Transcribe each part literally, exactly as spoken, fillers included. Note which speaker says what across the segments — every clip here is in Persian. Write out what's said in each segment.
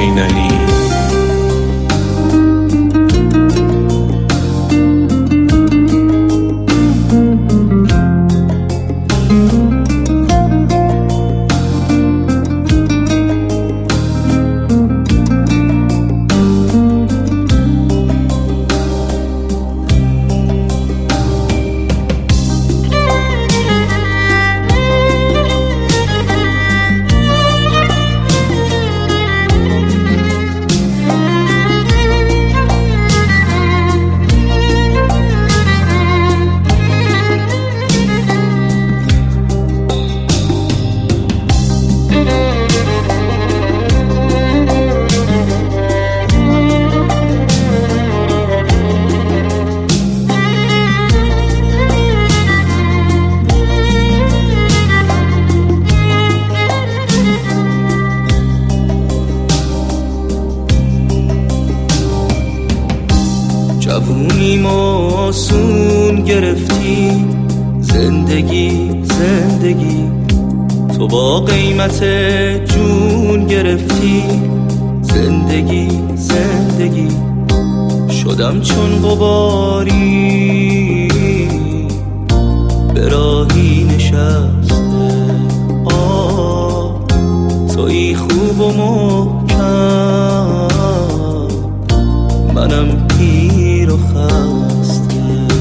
Speaker 1: حسین علی.
Speaker 2: جوونیم آسون گرفتی، زندگی زندگی تو با قیمت جون گرفتی، زندگی زندگی شدم چون غباری به راهی نشسته. آه تویی خوب و محکم، منم پیر و خسته.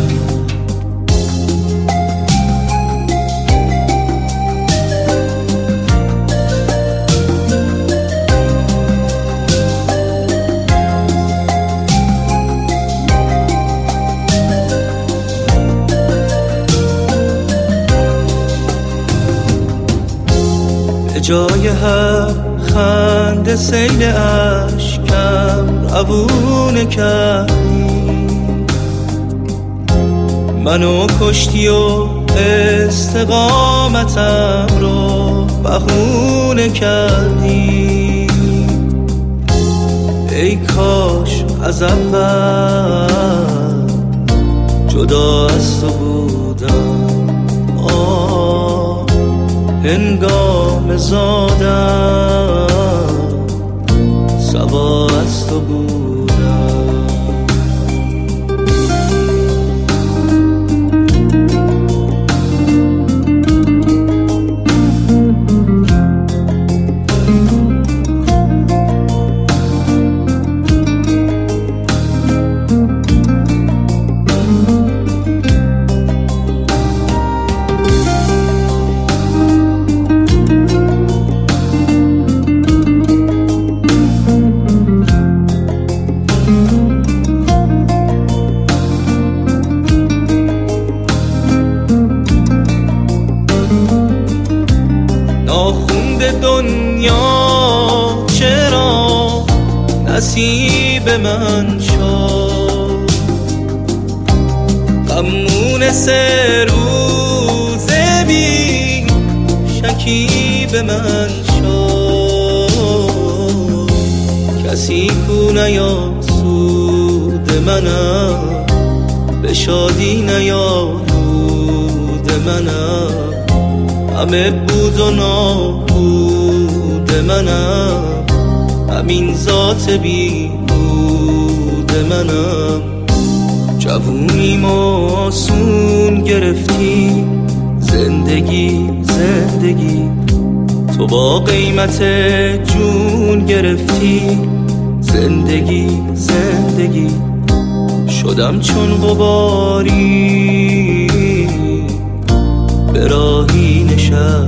Speaker 2: به جای هر خنده سیل اشکم روونه کردی، منو کشتی و استقامتم رو بهونه کردی. ای کاش از اول جدا از تو بودم، آه هنگام زادم سوا از تو بودم. ناخونده دنیا چرا نصیب من شد، غمون سه روزه بی شکیب من شد. کسی کو نیاسود منم، به شادی نیالود منم، همه بود و نابود منم، همین ذات بی بود منم. جوونیم آسون گرفتی، زندگی زندگی تو با قیمت جون گرفتی، زندگی زندگی شدم چون غباری به راهی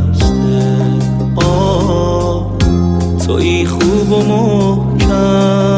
Speaker 2: نشسته. آه تویی خوب و محکم،